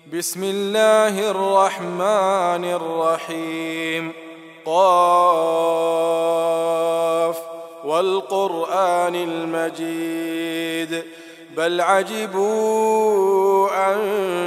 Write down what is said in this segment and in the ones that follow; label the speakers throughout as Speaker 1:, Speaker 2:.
Speaker 1: بسم الله الرحمن الرحيم. قاف والقرآن المجيد بل عجبوا أن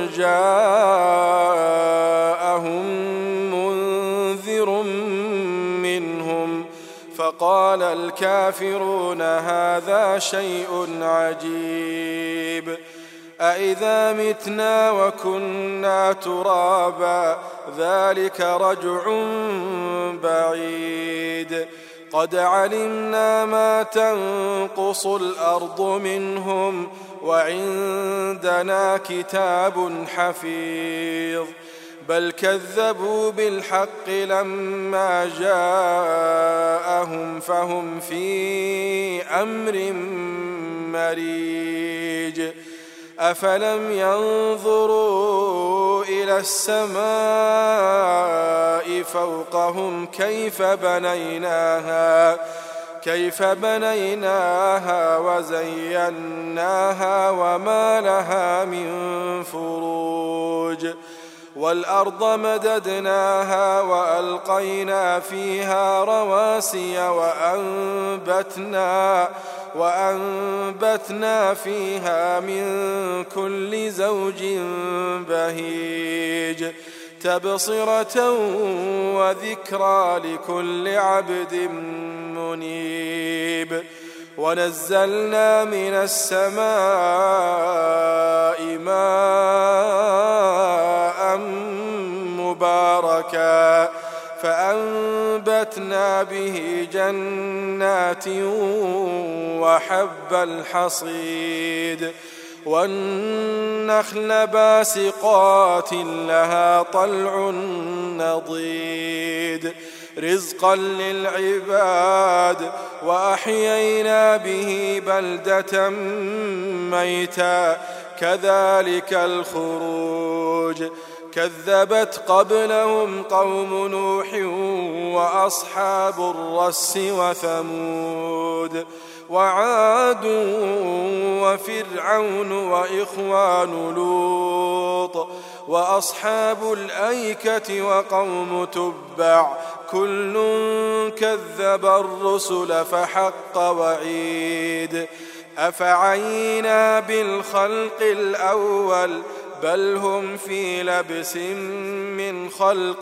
Speaker 1: جاءهم منذر منهم فقال الكافرون هذا شيء عجيب أإذا متنا وكنا ترابا ذلك رجع بعيد قد علمنا ما تنقص الأرض منهم وعندنا كتاب حفيظ بل كذبوا بالحق لما جاءهم فهم في أمر مريج أفلم ينظروا إلى السماء فوقهم كيف بنيناها وزيناها وما لها من فروج والأرض مددناها وألقينا فيها رواسي وأنبتنا فيها من كل زوج بهيج تبصرة وذكرى لكل عبد منيب ونزلنا من السماء ماء مباركا فأنبتنا به جنات وحب الحصيد والنخل باسقات لها طلع نضيد رزقا للعباد وأحيينا به بلدة ميتا كذلك الخروج كذبت قبلهم قوم نوح وأصحاب الرس وثمود وعاد وفرعون وإخوان لوط وأصحاب الأيكة وقوم تبع كل كذب الرسل فحق وعيد أفعينا بالخلق الأول بل هم في لبس من خلق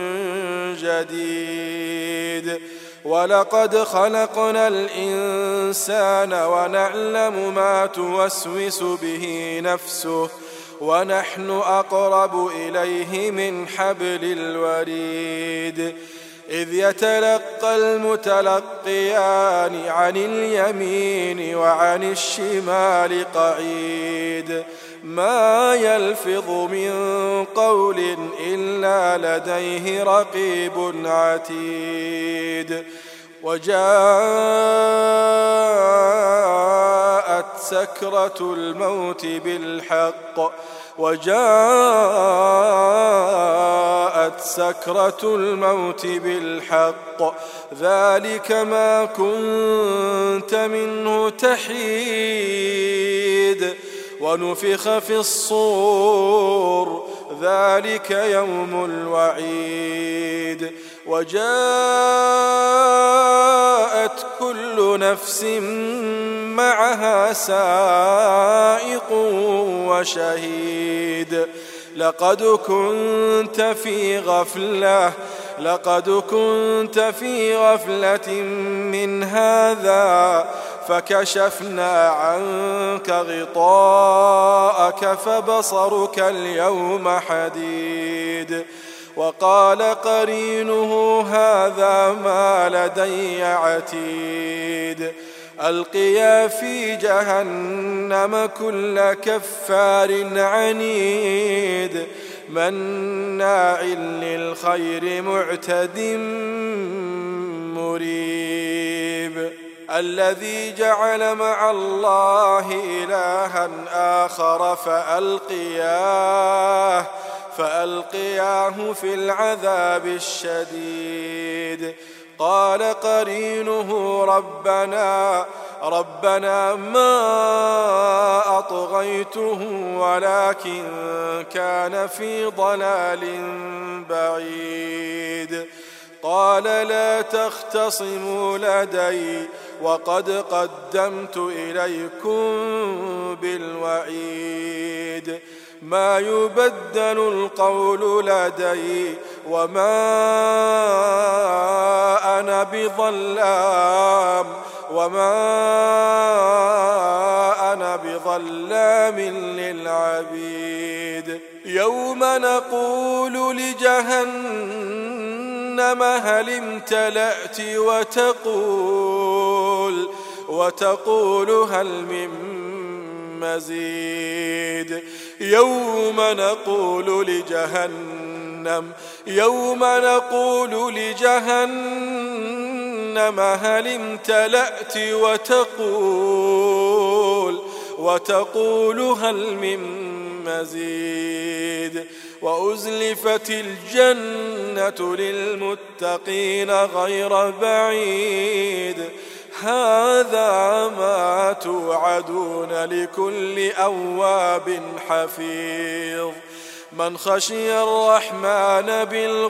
Speaker 1: جديد ولقد خلقنا الإنسان ونعلم ما توسوس به نفسه ونحن أقرب إليه من حبل الوريد إذ يتلقى المتلقيان عن اليمين وعن الشمال قعيد ما يلفظ من قول إلا لديه رقيب عتيد وجاءت سكرة الموت بالحق ذلك ما كنت منه تحيد ونفخ في الصور ذلك يوم الوعيد وجاءت كل نفس معها سائق وشهيد لقد كنت في غفلة من هذا فكشفنا عنك غطاءك فبصرك اليوم حديد وقال قرينه هذا ما لدي عتيد ألقيا في جهنم كل كفار عنيد مناع للخير معتد مريب الذي جعل مع الله إلها آخر فألقياه في العذاب الشديد قال قرينه ربنا ربنا ما أطغيته ولكن كان في ضلال بعيد. قال لا تختصموا لدي وقد قدمت إليكم بالوعيد. ما يبدل القول لدي وما أنا بظلام للعبيد. يوم نقول لجهنم هل امتلأت وتقول هل من مزيد. يوم نقول لجهنم هل امتلأت وتقول هل من مزيد. وأزلفت الجنة للمتقين غير بعيد. هذا ما توعدون لكل أواب حفيظ. من خشي الرحمن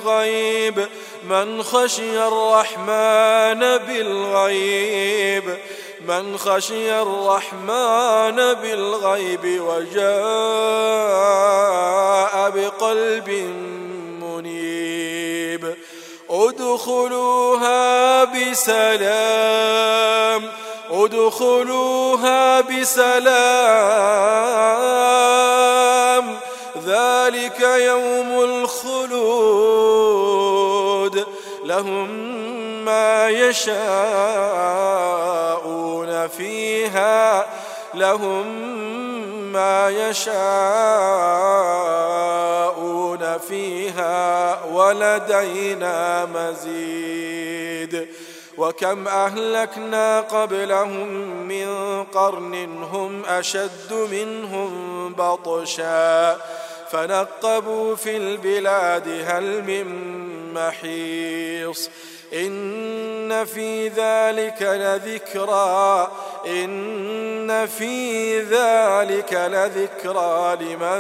Speaker 1: بالغيب وجاء بقلب منيب. ادخلوها بسلام ذلك يوم الخلود. لهم ما يشاءون فيها ولدينا مزيد. وكم أهلكنا قبلهم من قرن هم أشد منهم بطشا فنقبوا في البلاد هل من محيص. إن في ذلك لذكرى لمن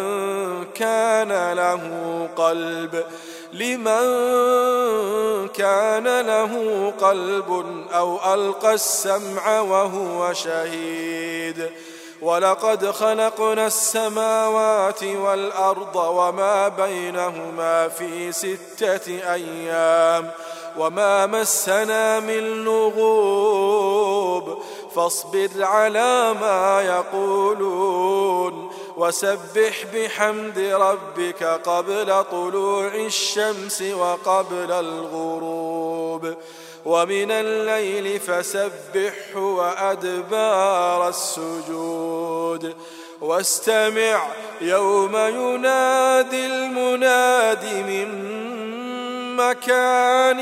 Speaker 1: كان له قلب أو ألقى السمع وهو شهيد. ولقد خلقنا السماوات والأرض وما بينهما في 6 أيام وما مسنا من لغوب. فاصبر على ما يقولون وسبح بحمد ربك قبل طلوع الشمس وقبل الغروب ومن الليل فسبحه وأدبار السجود. واستمع يوم ينادي المناد من مكان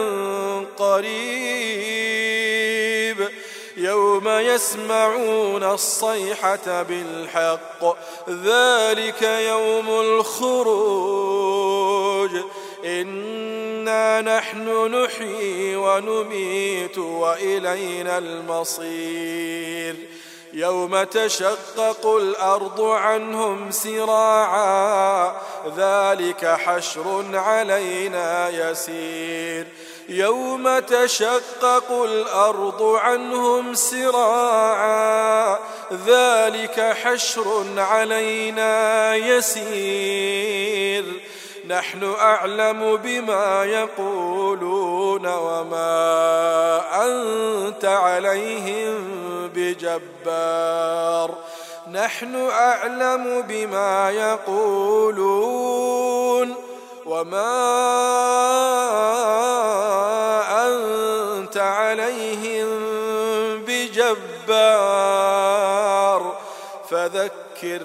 Speaker 1: قريب. يوم يسمعون الصيحة بالحق ذلك يوم الخروج. إنا نحن نحيي ونميت وإلينا المصير. يوم تشقق الأرض عنهم سراعا ذلك حشر علينا يسير. يوم تشقق الأرض عنهم سراعا ذلك حشر علينا يسير. نحن أعلم بما يقولون وما أنت عليهم بجبار. نحن أعلم بما يقولون وما أنت عليهم بجبار. فذكر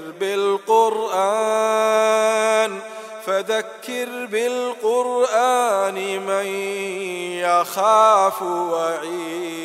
Speaker 1: بالقرآن من يخاف وعيد.